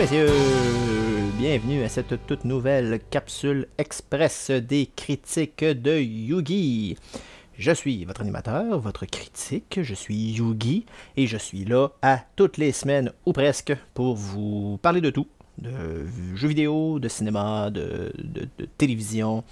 messieurs, bienvenue à cette toute nouvelle capsule express des critiques de Yugi. Je suis votre animateur, votre critique, je suis Yugi, et je suis là à toutes les semaines, ou presque, pour vous parler de tout. De jeux vidéo, de cinéma, de télévision,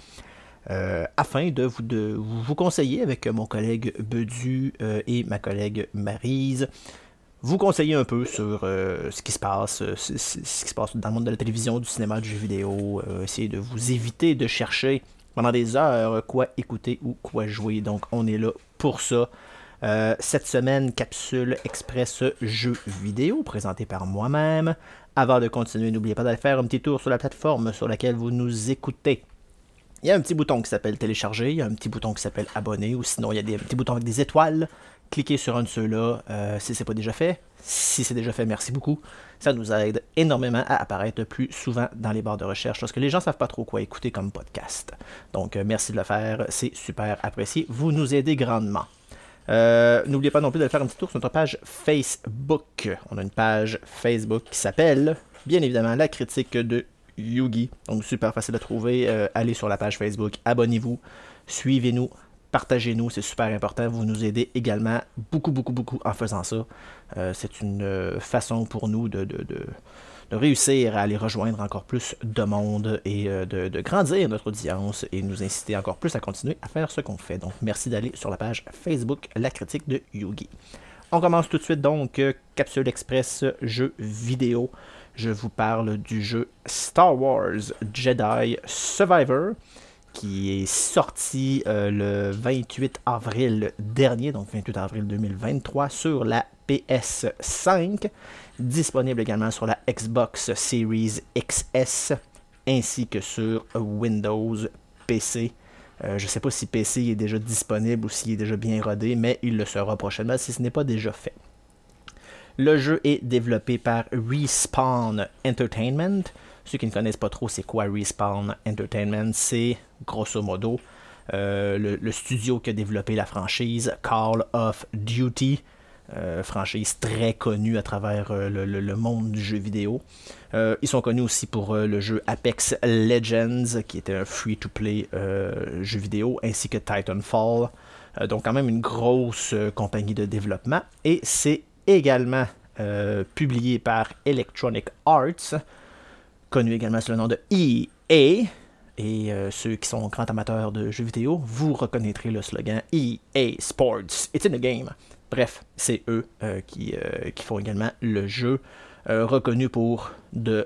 afin de vous conseiller avec mon collègue Bedu et ma collègue Maryse, vous conseiller un peu sur ce qui se passe dans le monde de la télévision, du cinéma, du jeu vidéo, essayer de vous éviter de chercher pendant des heures quoi écouter ou quoi jouer. Donc on est là pour ça. Cette semaine, capsule express jeux vidéo présentée par moi-même. Avant de continuer, n'oubliez pas d'aller faire un petit tour sur la plateforme sur laquelle vous nous écoutez. Il y a un petit bouton qui s'appelle télécharger, il y a un petit bouton qui s'appelle abonner, ou sinon il y a des petits boutons avec des étoiles. Cliquez sur un de ceux-là si c'est pas déjà fait. Si c'est déjà fait, merci beaucoup. Ça nous aide énormément à apparaître plus souvent dans les barres de recherche parce que les gens ne savent pas trop quoi écouter comme podcast. Donc merci de le faire, c'est super apprécié. Vous nous aidez grandement. N'oubliez pas non plus de faire un petit tour sur notre page Facebook. On a une page Facebook qui s'appelle, bien évidemment, La Critique de Yugi. Donc super facile à trouver. Allez sur la page Facebook, abonnez-vous, suivez-nous. Partagez-nous, c'est super important. Vous nous aidez également beaucoup en faisant ça. C'est une façon pour nous de réussir à aller rejoindre encore plus de monde et de grandir notre audience et nous inciter encore plus à continuer à faire ce qu'on fait. Donc, merci d'aller sur la page Facebook La Critique de Yugi. On commence tout de suite donc, Capsule Express jeux vidéo. Je vous parle du jeu Star Wars Jedi Survivor, qui est sorti le 28 avril dernier, donc 28 avril 2023, sur la PS5, disponible également sur la Xbox Series XS, ainsi que sur Windows PC. Je ne sais pas si PC est déjà disponible ou s'il est déjà bien rodé, mais il le sera prochainement si ce n'est pas déjà fait. Le jeu est développé par Respawn Entertainment. Ceux qui ne connaissent pas trop c'est quoi Respawn Entertainment, c'est grosso modo le studio qui a développé la franchise Call of Duty, franchise très connue à travers le monde du jeu vidéo. Ils sont connus aussi pour le jeu Apex Legends, qui était un free-to-play jeu vidéo, ainsi que Titanfall. Donc quand même une grosse compagnie de développement. Et c'est également publié par Electronic Arts, connu également sous le nom de EA. Et ceux qui sont grands amateurs de jeux vidéo, vous reconnaîtrez le slogan EA Sports, it's in the game. Bref, c'est eux qui font également le jeu, reconnu pour de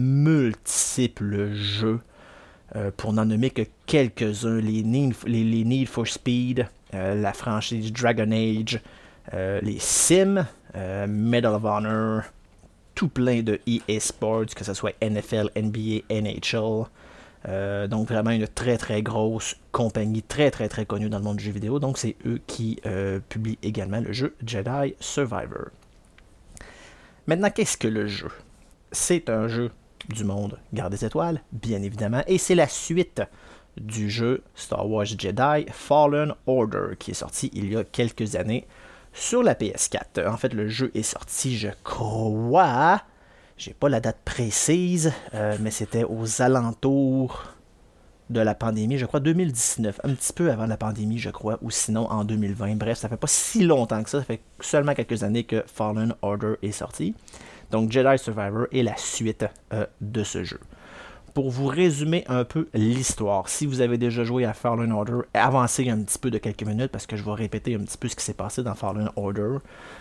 multiples jeux, pour n'en nommer que quelques-uns, les Need for Speed, la franchise Dragon Age, les Sims, Medal of Honor, tout plein de EA Sports, que ce soit NFL, NBA, NHL. Donc vraiment une très très grosse compagnie, très connue dans le monde du jeu vidéo. Donc c'est eux qui publient également le jeu Jedi Survivor. Maintenant, qu'est-ce que le jeu? C'est un jeu du monde Garde des Étoiles, bien évidemment, et c'est la suite du jeu Star Wars Jedi Fallen Order, qui est sorti il y a quelques années sur la PS4. En fait, le jeu est sorti, je crois, j'ai pas la date précise, mais c'était aux alentours de la pandémie, je crois 2019, un petit peu avant la pandémie, je crois, ou sinon en 2020. Bref, ça fait pas si longtemps que ça fait seulement quelques années que Fallen Order est sorti. Donc Jedi Survivor est la suite de ce jeu. Pour vous résumer un peu l'histoire, si vous avez déjà joué à Fallen Order, avancez un petit peu de quelques minutes parce que je vais répéter un petit peu ce qui s'est passé dans Fallen Order.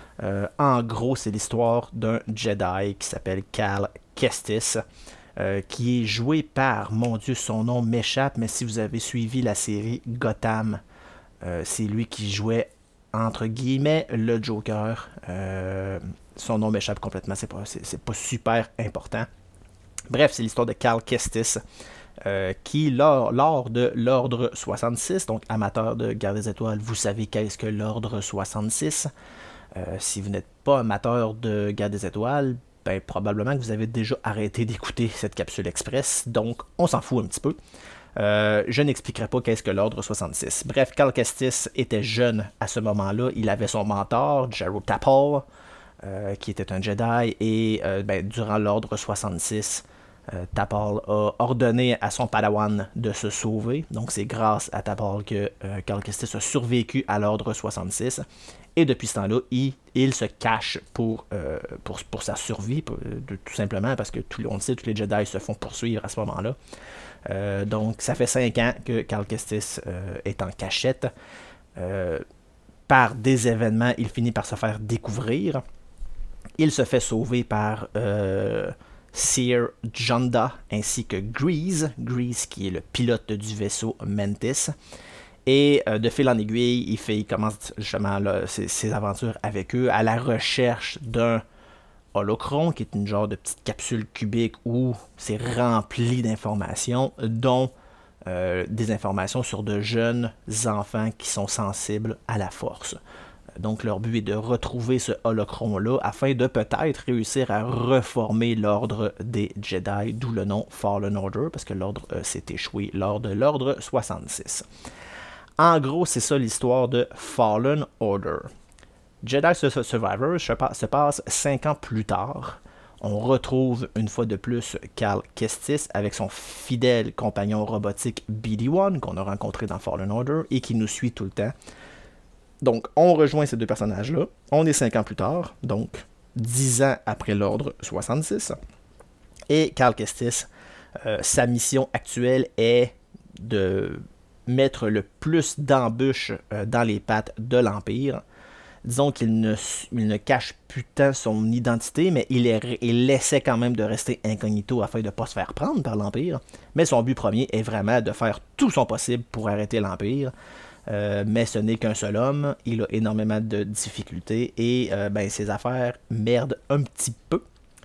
En gros, c'est l'histoire d'un Jedi qui s'appelle Cal Kestis, qui est joué par, mon Dieu, son nom m'échappe, mais si vous avez suivi la série Gotham, c'est lui qui jouait, entre guillemets, le Joker. Son nom m'échappe complètement, c'est pas super important. Bref, c'est l'histoire de Cal Kestis, qui, lors de l'Ordre 66, donc amateur de Garde des Étoiles, vous savez qu'est-ce que l'Ordre 66. Si vous n'êtes pas amateur de Garde des Étoiles, ben, probablement que vous avez déjà arrêté d'écouter cette capsule express, donc on s'en fout un petit peu. Je n'expliquerai pas qu'est-ce que l'Ordre 66. Bref, Cal Kestis était jeune à ce moment-là, il avait son mentor, Jaro Tapal, qui était un Jedi, et durant l'ordre 66, Tapal a ordonné à son Padawan de se sauver. Donc c'est grâce à Tapal que Cal Kestis a survécu à l'ordre 66. Et depuis ce temps-là, il se cache pour sa survie, tout simplement parce que on le sait, tous les Jedi se font poursuivre à ce moment-là. Donc ça fait 5 ans que Cal Kestis est en cachette. Par des événements, il finit par se faire découvrir. Il se fait sauver par Seer Junda ainsi que Grease qui est le pilote du vaisseau Mantis. Et de fil en aiguille, il commence justement ses aventures avec eux à la recherche d'un holocron, qui est une genre de petite capsule cubique où c'est rempli d'informations, dont des informations sur de jeunes enfants qui sont sensibles à la force. Donc leur but est de retrouver ce holocron-là afin de peut-être réussir à reformer l'ordre des Jedi, d'où le nom Fallen Order, parce que l'ordre s'est échoué lors de l'ordre 66. En gros, c'est ça l'histoire de Fallen Order. Jedi Survivor se passe 5 ans plus tard. On retrouve une fois de plus Cal Kestis avec son fidèle compagnon robotique BD-1 qu'on a rencontré dans Fallen Order et qui nous suit tout le temps. Donc, on rejoint ces deux personnages-là. On est 5 ans plus tard, donc 10 ans après l'ordre 66. Et Cal Kestis, sa mission actuelle est de mettre le plus d'embûches dans les pattes de l'Empire. Disons qu'il ne cache plus tant son identité, mais il essaie quand même de rester incognito afin de ne pas se faire prendre par l'Empire. Mais son but premier est vraiment de faire tout son possible pour arrêter l'Empire. Mais ce n'est qu'un seul homme, il a énormément de difficultés et ses affaires merdent un petit peu.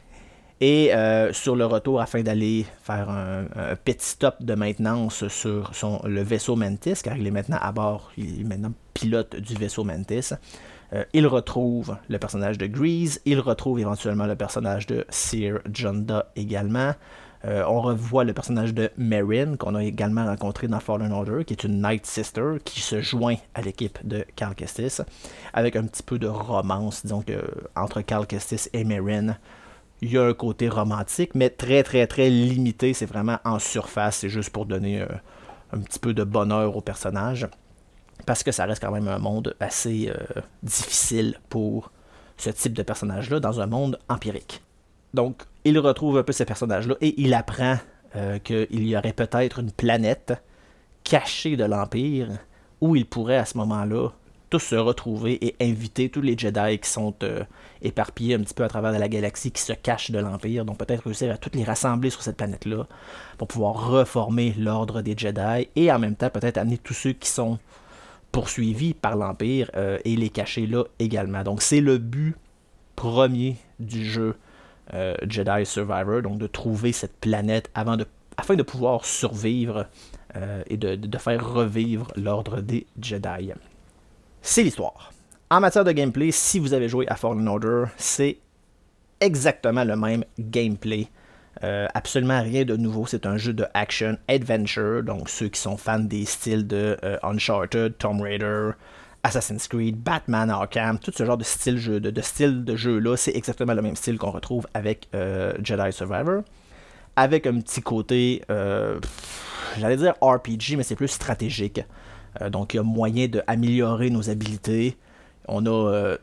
Et sur le retour, afin d'aller faire un petit stop de maintenance sur le vaisseau Mantis, car il est maintenant à bord, il est maintenant pilote du vaisseau Mantis, il retrouve le personnage de Grease, il retrouve éventuellement le personnage de Seer Junda également. On revoit le personnage de Merrin, qu'on a également rencontré dans Fallen Order, qui est une Night Sister, qui se joint à l'équipe de Cal Kestis, avec un petit peu de romance, disons que entre Cal Kestis et Merrin, il y a un côté romantique, mais très très très limité, c'est vraiment en surface, c'est juste pour donner un petit peu de bonheur au personnage, parce que ça reste quand même un monde assez difficile pour ce type de personnage-là, dans un monde empirique. Donc, il retrouve un peu ces personnages-là et il apprend qu'il y aurait peut-être une planète cachée de l'Empire où il pourrait à ce moment-là tous se retrouver et inviter tous les Jedi qui sont éparpillés un petit peu à travers la galaxie, qui se cachent de l'Empire. Donc peut-être réussir à tous les rassembler sur cette planète-là pour pouvoir reformer l'ordre des Jedi et en même temps peut-être amener tous ceux qui sont poursuivis par l'Empire et les cacher là également. Donc c'est le but premier du jeu Jedi Survivor, donc de trouver cette planète afin de pouvoir survivre et de faire revivre l'ordre des Jedi. C'est l'histoire. En matière de gameplay, si vous avez joué à Fallen Order, c'est exactement le même gameplay. Absolument rien de nouveau. C'est un jeu de action-adventure, donc ceux qui sont fans des styles de Uncharted, Tomb Raider, Assassin's Creed, Batman Arkham, tout ce genre de style de jeu-là, c'est exactement le même style qu'on retrouve avec Jedi Survivor. Avec un petit côté, j'allais dire RPG, mais c'est plus stratégique. Donc il y a moyen d'améliorer nos habilités. On a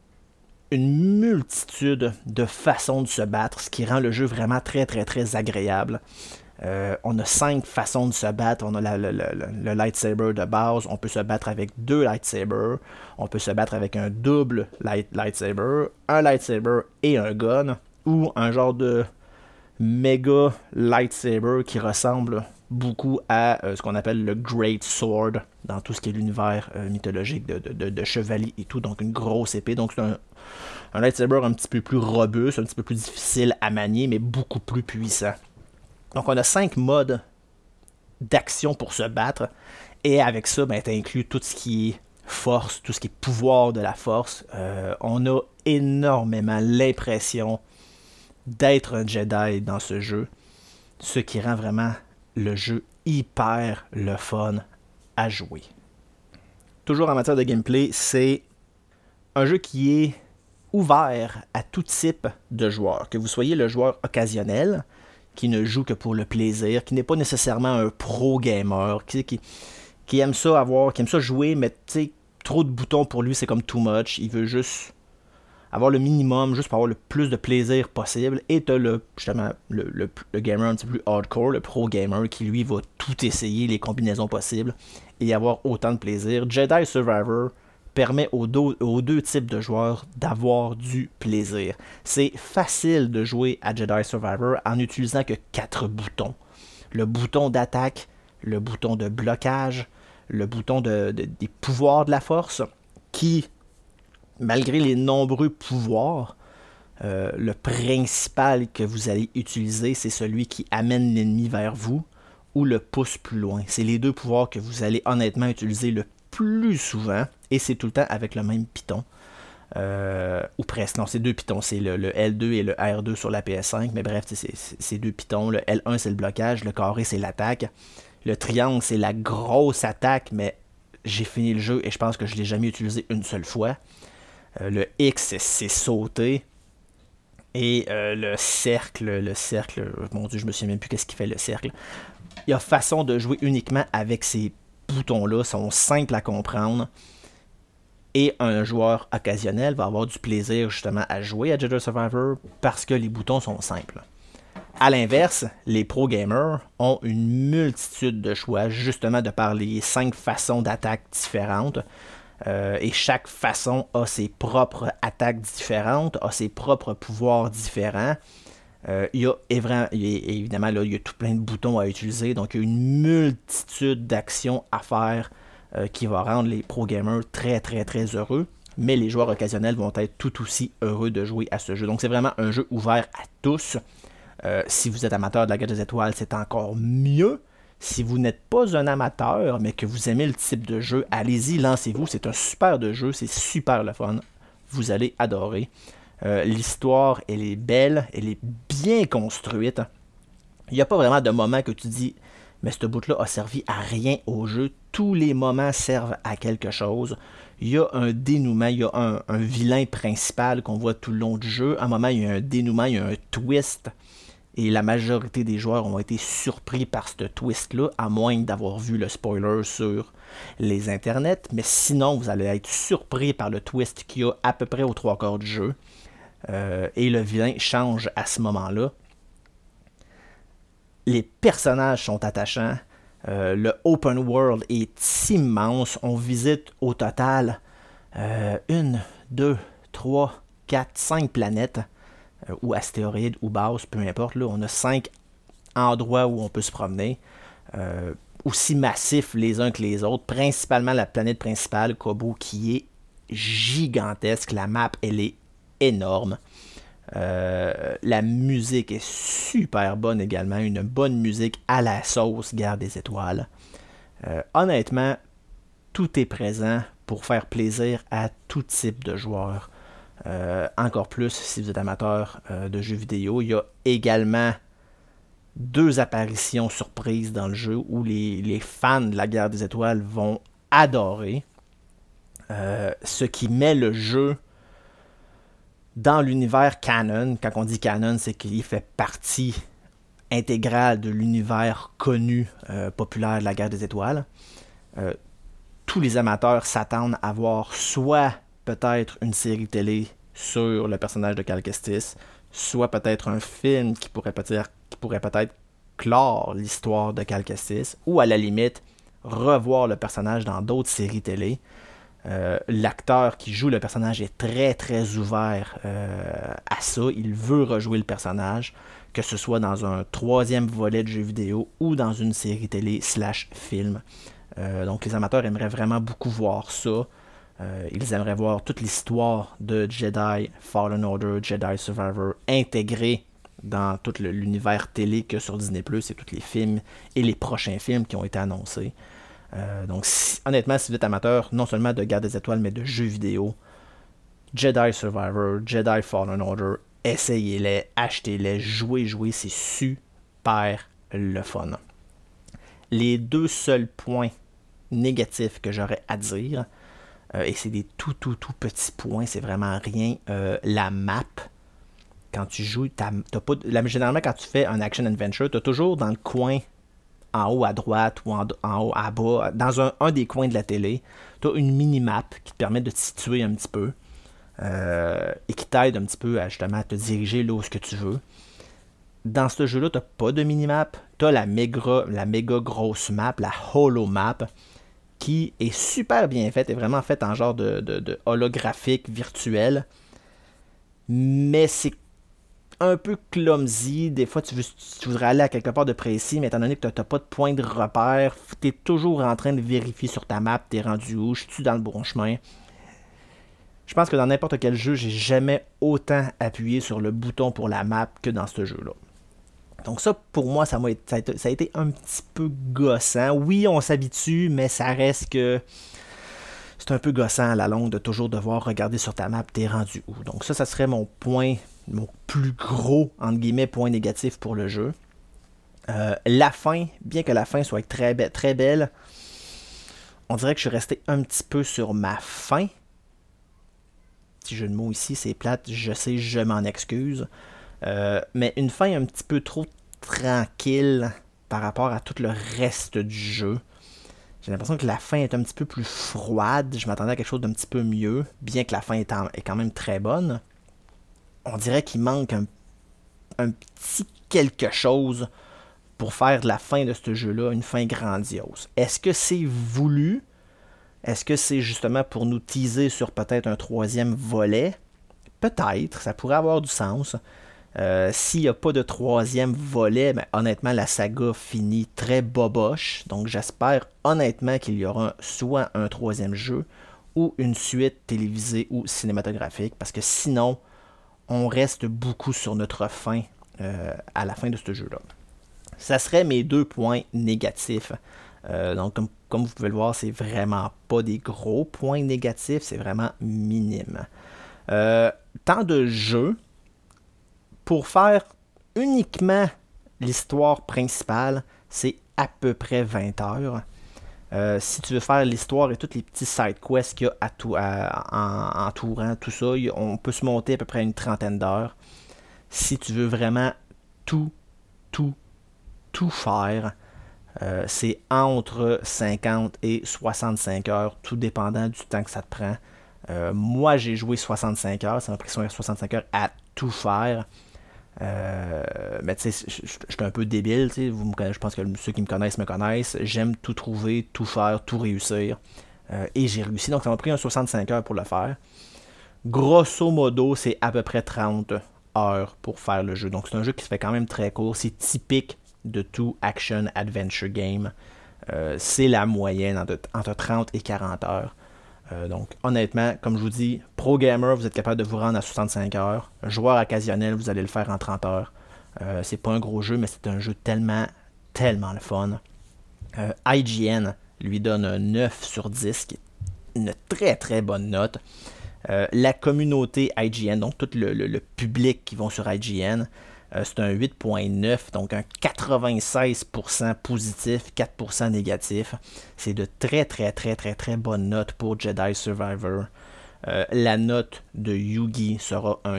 une multitude de façons de se battre, ce qui rend le jeu vraiment très très très agréable. On a 5 façons de se battre. On a le lightsaber de base. On peut se battre avec 2 lightsabers. On peut se battre avec un double lightsaber, un lightsaber et un gun, ou un genre de méga lightsaber qui ressemble beaucoup à ce qu'on appelle le Great Sword dans tout ce qui est l'univers mythologique de chevalier et tout. Donc une grosse épée. Donc c'est un lightsaber un petit peu plus robuste, un petit peu plus difficile à manier, mais beaucoup plus puissant. Donc on a 5 modes d'action pour se battre. Et avec ça, t'inclus tout ce qui est force, tout ce qui est pouvoir de la force. On a énormément l'impression d'être un Jedi dans ce jeu. Ce qui rend vraiment le jeu hyper le fun à jouer. Toujours en matière de gameplay, c'est un jeu qui est ouvert à tout type de joueurs. Que vous soyez le joueur occasionnel, qui ne joue que pour le plaisir, qui n'est pas nécessairement un pro gamer, qui aime ça jouer, mais trop de boutons pour lui, c'est comme too much. Il veut juste avoir le minimum, juste pour avoir le plus de plaisir possible. Et t'as le gamer un petit peu plus hardcore, le pro gamer, qui lui va tout essayer, les combinaisons possibles, et avoir autant de plaisir. Jedi Survivor permet aux deux types de joueurs d'avoir du plaisir. C'est facile de jouer à Jedi Survivor en n'utilisant que 4 boutons. Le bouton d'attaque, le bouton de blocage, le bouton des pouvoirs de la force, qui, malgré les nombreux pouvoirs, le principal que vous allez utiliser, c'est celui qui amène l'ennemi vers vous ou le pousse plus loin. C'est les deux pouvoirs que vous allez honnêtement utiliser le plus souvent, et c'est tout le temps avec le même piton. Ou presque, non, c'est 2 pitons, c'est le L2 et le R2 sur la PS5, mais bref, c'est 2 pitons. Le L1 c'est le blocage, le carré c'est l'attaque, le triangle c'est la grosse attaque, mais j'ai fini le jeu et je pense que je ne l'ai jamais utilisé une seule fois. Le X c'est sauter, et le cercle, mon Dieu, je me souviens même plus qu'est-ce qu'il fait le cercle. Il y a façon de jouer uniquement avec ces boutons-là, sont simples à comprendre. Et un joueur occasionnel va avoir du plaisir justement à jouer à Jedi Survivor parce que les boutons sont simples. A l'inverse, les pro gamers ont une multitude de choix justement de par les 5 façons d'attaque différentes. Et chaque façon a ses propres attaques différentes, a ses propres pouvoirs différents. Il y a évidemment là, il y a tout plein de boutons à utiliser, donc il y a une multitude d'actions à faire qui va rendre les pro gamers très très très heureux, mais les joueurs occasionnels vont être tout aussi heureux de jouer à ce jeu. Donc c'est vraiment un jeu ouvert à tous. Si vous êtes amateur de la Guerre des Étoiles, c'est encore mieux. Si vous n'êtes pas un amateur, mais que vous aimez le type de jeu, allez-y, lancez-vous. C'est un super de jeu, c'est super le fun. Vous allez adorer. L'histoire, elle est belle, elle est bien construite. Il n'y a pas vraiment de moment que tu dis mais ce bout-là a servi à rien au jeu. Tous les moments servent à quelque chose. Il y a un dénouement, il y a un vilain principal qu'on voit tout le long du jeu. À un moment, il y a un dénouement, il y a un twist. Et la majorité des joueurs ont été surpris par ce twist-là, à moins d'avoir vu le spoiler sur les internets. Mais sinon, vous allez être surpris par le twist qu'il y a à peu près aux 3/4 du jeu. Et le vilain change à ce moment-là. Les personnages sont attachants. Le open world est immense. On visite au total 1, 2, 3, 4, 5 planètes, ou astéroïdes, ou bases, peu importe. Là, on a 5 endroits où on peut se promener. Aussi massifs les uns que les autres. Principalement la planète principale, Kobo, qui est gigantesque. La map, elle est énorme. La musique est super bonne également, une bonne musique à la sauce Guerre des Étoiles. Honnêtement, tout est présent pour faire plaisir à tout type de joueurs. Encore plus si vous êtes amateur de jeux vidéo. Il y a également 2 apparitions surprises dans le jeu où les fans de la Guerre des Étoiles vont adorer. Ce qui met le jeu dans l'univers canon. Quand on dit canon, c'est qu'il fait partie intégrale de l'univers connu, populaire de la Guerre des Étoiles. Tous les amateurs s'attendent à voir soit peut-être une série télé sur le personnage de Cal Kestis, soit peut-être un film qui pourrait peut-être clore l'histoire de Cal Kestis, ou à la limite revoir le personnage dans d'autres séries télé. L'acteur qui joue le personnage est très très ouvert à ça. Il veut rejouer le personnage, que ce soit dans un 3e volet de jeu vidéo ou dans une série télé / film. Donc les amateurs aimeraient vraiment beaucoup voir ça. Ils aimeraient voir toute l'histoire de Jedi Fallen Order, Jedi Survivor intégrée dans tout l'univers télé que sur Disney+, et tous les films et les prochains films qui ont été annoncés. Donc honnêtement, si vous êtes amateur non seulement de Guerre des Étoiles mais de jeux vidéo, Jedi Survivor, Jedi Fallen Order, essayez-les, achetez-les, jouez, c'est super le fun. Les 2 seuls points négatifs que j'aurais à dire, et c'est des tout petits points, c'est vraiment rien. La map, quand tu joues, généralement quand tu fais un action adventure, tu as toujours dans le coin en haut à droite ou en haut à bas, dans un des coins de la télé, tu as une mini-map qui te permet de te situer un petit peu et qui t'aide un petit peu à justement te diriger là où ce que tu veux. Dans ce jeu-là, tu n'as pas de mini-map, tu as la méga grosse map, la holo map, qui est super bien faite, est vraiment faite en genre de holographique virtuel, mais c'est un peu clumsy. Des fois, tu voudrais aller à quelque part de précis, mais étant donné que tu n'as pas de point de repère, tu es toujours en train de vérifier sur ta map, tu es rendu où, je suis dans le bon chemin. Je pense que dans n'importe quel jeu, j'ai jamais autant appuyé sur le bouton pour la map que dans ce jeu-là. Donc ça, pour moi, ça a été un petit peu gossant. Oui, on s'habitue, mais ça reste que c'est un peu gossant à la longue de toujours devoir regarder sur ta map, t'es rendu où. Donc ça serait mon plus gros, entre guillemets, point négatif pour le jeu. La fin, bien que la fin soit très belle, on dirait que je suis resté un petit peu sur ma faim. Petit jeu de mots ici, c'est plate, je sais, je m'en excuse. Mais une fin un petit peu trop tranquille par rapport à tout le reste du jeu. J'ai l'impression que la fin est un petit peu plus froide. Je m'attendais à quelque chose d'un petit peu mieux, bien que la fin est quand même très bonne. On dirait qu'il manque un petit quelque chose pour faire de la fin de ce jeu-là une fin grandiose. Est-ce que c'est voulu? Est-ce que c'est justement pour nous teaser sur peut-être un troisième volet? Peut-être, ça pourrait avoir du sens. S'il n'y a pas de troisième volet, ben, honnêtement, la saga finit très boboche. Donc j'espère honnêtement qu'il y aura soit un troisième jeu ou une suite télévisée ou cinématographique. Parce que sinon, on reste beaucoup sur notre fin à la fin de ce jeu-là. Ça serait mes 2 points négatifs. Donc comme vous pouvez le voir, c'est vraiment pas des gros points négatifs, c'est vraiment minime. Tant de jeux pour faire uniquement l'histoire principale, c'est à peu près 20 heures. Si tu veux faire l'histoire et tous les petits side quests qu'il y a entourant tout ça, on peut se monter à peu près une trentaine d'heures. Si tu veux vraiment tout faire, c'est entre 50 et 65 heures, tout dépendant du temps que ça te prend. Moi, j'ai joué 65 heures, ça m'a pris 65 heures à tout faire. Mais tu sais, je suis un peu débile, tu sais, je pense que ceux qui me connaissent me connaissent. J'aime tout trouver, tout faire, tout réussir. Et j'ai réussi, donc ça m'a pris un 65 heures pour le faire. Grosso modo, c'est à peu près 30 heures pour faire le jeu. Donc c'est un jeu qui se fait quand même très court. C'est typique de tout action adventure game. C'est la moyenne entre 30 et 40 heures. Donc honnêtement, comme je vous dis, pro gamer, vous êtes capable de vous rendre à 65 heures. Joueur occasionnel, vous allez le faire en 30 heures. C'est pas un gros jeu, mais c'est un jeu tellement le fun. IGN lui donne un 9 sur 10, qui est une très bonne note. La communauté IGN, donc tout le public qui vont sur IGN, c'est un 8.9, donc un 96% positif, 4% négatif. C'est de très bonnes notes pour Jedi Survivor. La note de Yugi sera un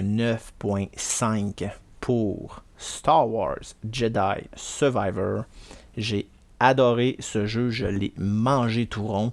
9.5 pour Star Wars Jedi Survivor. J'ai adoré ce jeu, je l'ai mangé tout rond.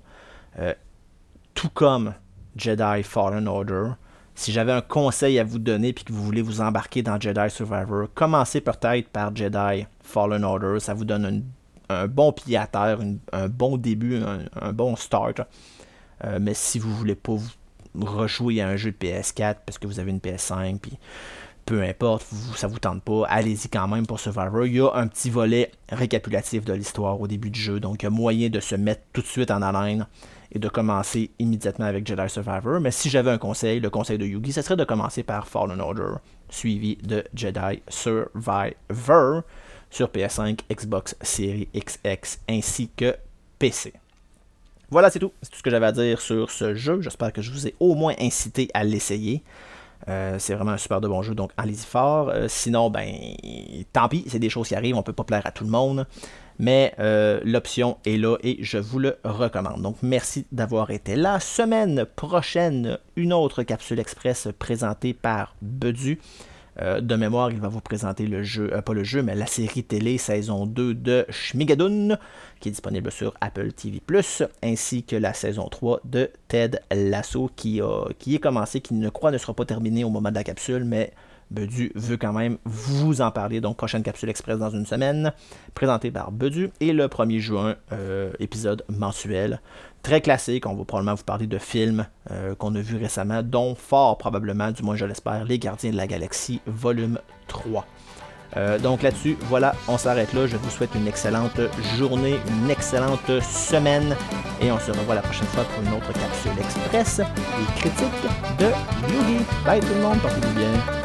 Tout comme Jedi Fallen Order. Si j'avais un conseil à vous donner et que vous voulez vous embarquer dans Jedi Survivor, commencez peut-être par Jedi Fallen Order. Ça vous donne un bon pied à terre, un bon début, un bon start. Mais si vous ne voulez pas rejouer à un jeu de PS4 parce que vous avez une PS5, puis peu importe, ça ne vous tente pas, allez-y quand même pour Survivor. Il y a un petit volet récapitulatif de l'histoire au début du jeu, donc il y a moyen de se mettre tout de suite en haleine et de commencer immédiatement avec Jedi Survivor. Mais si j'avais un conseil, le conseil de Yugi, ce serait de commencer par Fallen Order, suivi de Jedi Survivor sur PS5, Xbox Series XX ainsi que PC. Voilà, c'est tout. C'est tout ce que j'avais à dire sur ce jeu. J'espère que je vous ai au moins incité à l'essayer. C'est vraiment un super de bon jeu, donc allez-y fort. Sinon, ben, tant pis, c'est des choses qui arrivent, on peut pas plaire à tout le monde. Mais l'option est là et je vous le recommande. Donc merci d'avoir été là. Semaine prochaine, une autre capsule express présentée par Bedu. De mémoire, il va vous présenter le jeu, pas le jeu, mais la série télé saison 2 de Schmigadoon, qui est disponible sur Apple TV+, ainsi que la saison 3 de Ted Lasso, qui est commencé, qui ne sera pas terminé au moment de la capsule, mais Bedu veut quand même vous en parler. Donc, prochaine capsule express dans une semaine, présentée par Bedu. Et le 1er juin, épisode mensuel. Très classique, on va probablement vous parler de films qu'on a vus récemment, dont fort probablement, du moins je l'espère, Les Gardiens de la Galaxie, volume 3. Donc là-dessus, voilà, on s'arrête là. Je vous souhaite une excellente journée, une excellente semaine. Et on se revoit la prochaine fois pour une autre capsule express, les critiques de Yugi. Bye tout le monde, portez-vous bien.